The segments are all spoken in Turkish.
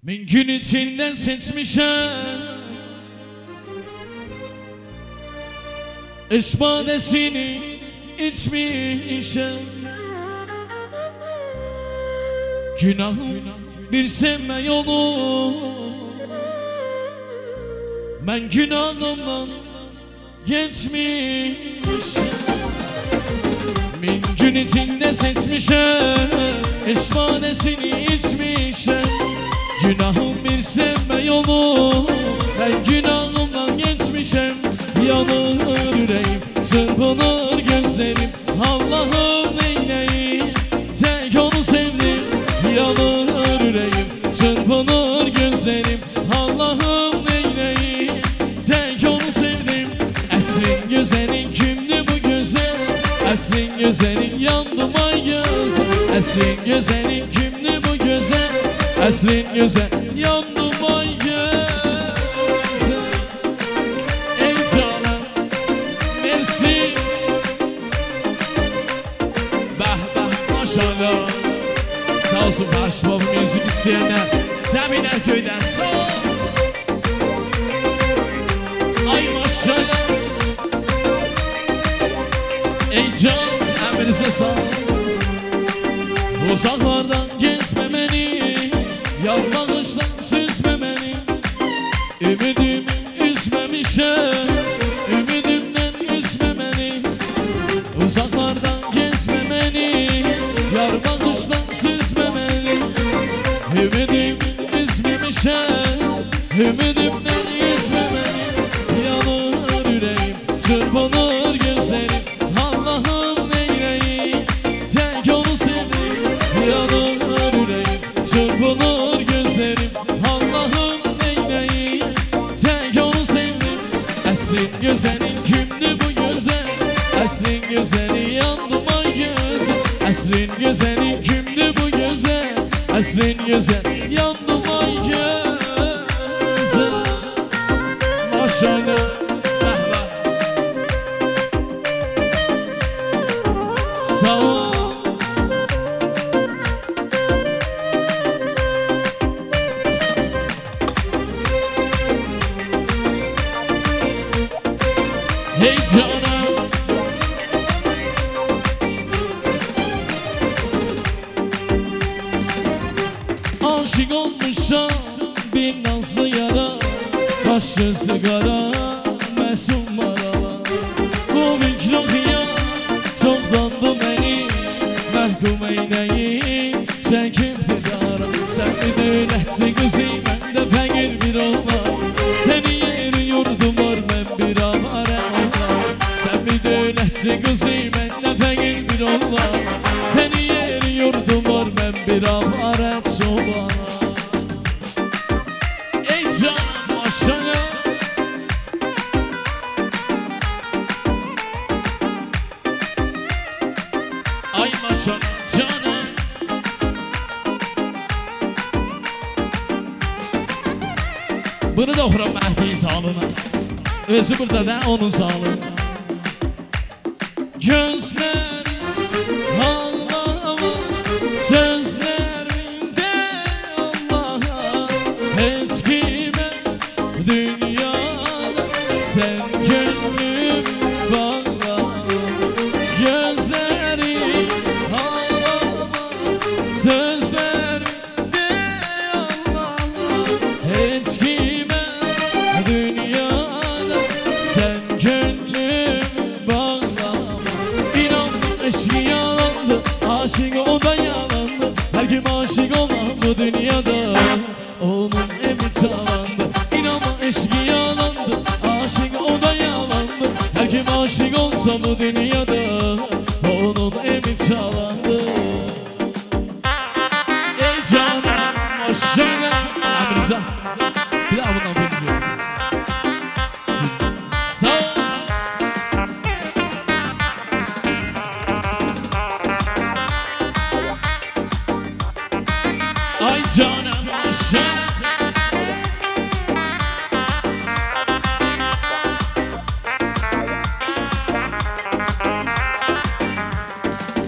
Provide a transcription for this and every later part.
Min gün içinden seçmişem İşbadesini içmişem. Günahım bir sevme yolu, ben günahımdan geçmişim. Min gün içinde seçmişem İşbadesini içmişem. Günahım bir sevme yolu, ben günahımdan geçmişim. Yanır yüreğim, çırpınır gözlerim, Allah'ım neyleyim, tek onu sevdim. Yanır yüreğim, çırpınır gözlerim, Allah'ım neyleyim, tek onu sevdim. Esrin güzelin kimdi bu güzel, esrin güzelin yandım ay güzel. Esrin güzelin kimdi bu güzel, esrin güzel yandım ay güzel. Ey canım merci, bah bah maşallah. Sağ olsun Barış Baba müzik isteyenler, Cemile köyden sağ ol. Ay maşallah. Ey can emrinize sağ ol. Uzaklardan geçmemeni, yar bağışla süzmemeni. Ümidimi üzmemişim, ümidimden üzmemeni. Uzaklardan geçmemeni, yar bağışla süzmemeni. Ümidimi üzmemişim, ümidimden üzmemeni. Yanır yüreğim, çırpınır gözlerim, Allah'ım neyleyim, tek onu sevdim. Yanır yüreğim, çırpınır gözlerim, Allah'ım neyleyim, tek onu sevdim. Esrin güzelin kimdi bu güzel, esrin güzeli yandım ay güzel. Esrin güzelin kimdi bu güzel, esrin güzel yandım ay güzel. Maşallah. Sağ ol. Hey canım, aşık olmuşam bir nazlı yara, başı sigara mesum marala. Bu vicdanıya çoktandı beni mahkum eyleyip çekip didara. Sen bir devletçi kızı, ben de fakir bir oğlan. Seni yeri yurdum var, ben bir avare oğlan. Sen bir devletçi kızı, ben de fakir bir oğlan. Seni yeri yurdum var, ben bir avare çoban. Ey canım maşallah. Ay maşallah canım. Bunu da okuram Mehdi sağlığına. Özü burada da onun sağlığı. Gözler Allah'a, sözlerinde Allah'a. Hiç kime dünyada sen gönlüm bağla. Gözleri Allah'a, sözlerinde Allah'a. Hiç kime dünyada sen gönlüm bağlama. İnandım eşki yalandı, aşık o da yalandı. Her kim aşık olan bu dünyada, onun evi çalandı. İnanma eşki yalandı, aşık o da yalandı. Her kim aşık olsa bu dünyada, onun evi çalandı. Ey canım maşallah. Emrinize bir daha bundan benziyor. Sağ ol. Ay canım maşallah.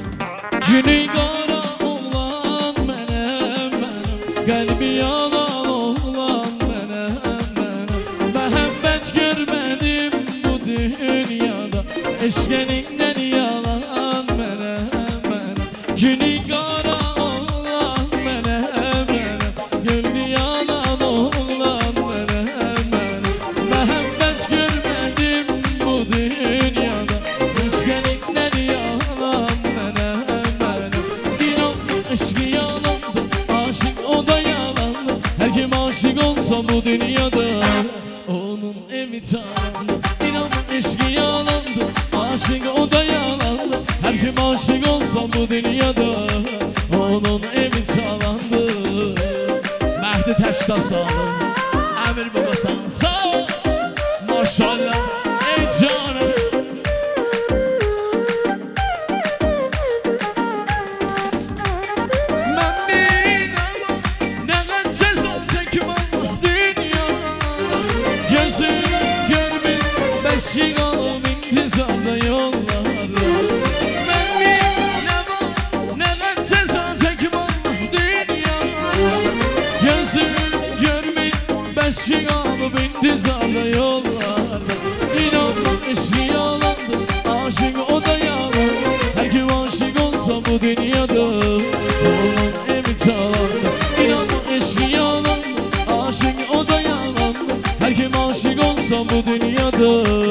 Günü kara olan benim, kalbi yalan eşkeninden yalan mene günü kara olan mene gönlü yalan olan mene Məhəbbət görmədim bu dünyada eşkeninden yalan mene İnan eşki yalandı aşık o da yalandı Her kim aşık olsa bu dünyada onun evi çalandı İnan eşki yalandı aşık o da yalandı Her kim aşık olsa bu dünyada onun evi çalandı Mehdi Təkda sağlık Əmir baba sen sağ ol Maşallah ey canım Beşik alıp intizarda yollarda Ben bir ne var ne ben ceza çekim Allah dünya Gözüm görmüyor beşik alıp intizarda yollarda İnanma eşki yalandı aşık o da yalan Her kim aşık olsa bu dünyada onun evi çalandı İnanma eşki yalandı aşık o da yalan Her kim aşık olsa bu dünyada